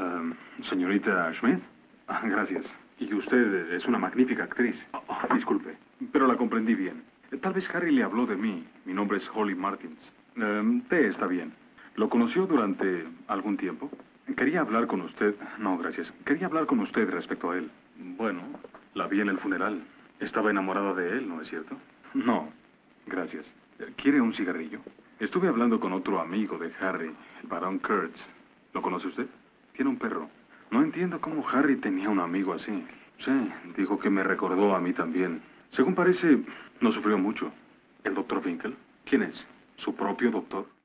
Señorita Schmidt. Gracias. Y usted es una magnífica actriz. Disculpe, pero la comprendí bien. Tal vez Harry le habló de mí. Mi nombre es Holly Martins. T está bien. ¿Lo conoció durante algún tiempo? Quería hablar con usted. No, gracias. Quería hablar con usted respecto a él. Bueno, la vi en el funeral. Estaba enamorada de él, ¿no es cierto? No, gracias. ¿Quiere un cigarrillo? Estuve hablando con otro amigo de Harry, el barón Kurtz. ¿Lo conoce usted? Tiene un perro. No entiendo cómo Harry tenía un amigo así. Sí, dijo que me recordó a mí también. Según parece, no sufrió mucho. ¿El doctor Finkel? ¿Quién es? ¿Su propio doctor?